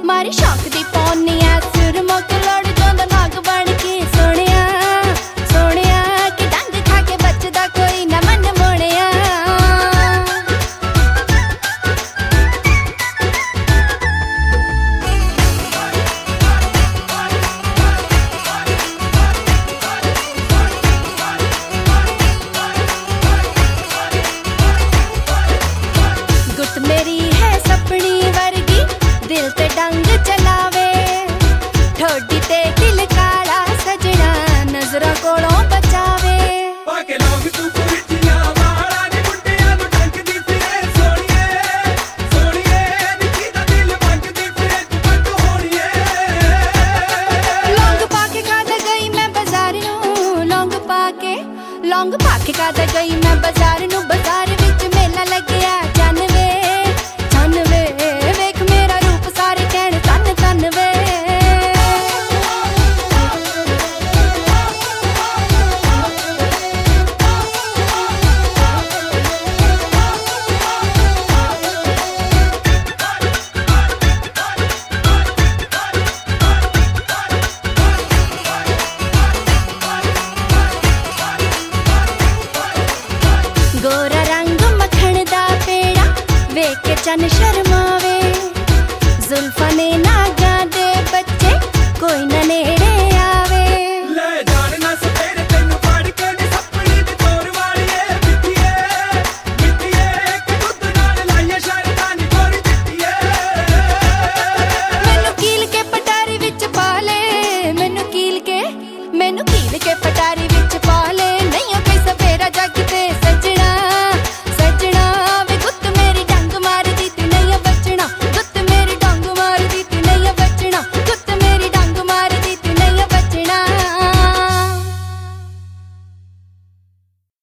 मारी शौक दी पौनी आ सुर मुक लड़ जांदा नाग बन के सोहणिया सोहणिया कि डंग खा के बचदा कोई ना मन मोहणिया। गुट मेरी है सपनी वर्गी दिल ते डंग चलावे ठोडी ते दिल काला सजना नजरां कोलों बचावे। पाके लोग तू कुर्तियां वाला नी मुंडियां नू ढंकदी फिरे सोहणिए सोहणिए निक्की दा दिल मंगदी फिरे तू पट होणिए। लौंग पाके खादा गई मैं बाजार नू लौंग पाके खादा गई मैं बाजार नू बाजार विच मेला लगया चन वे वेख मेरा रूप सारे कहण तन तन वे। गोरा रंग मखण दा पेड़ा वेख के चन शर्मावे जुल्फां ने नागां दे बच्चे कोई ना नेड़े आवे।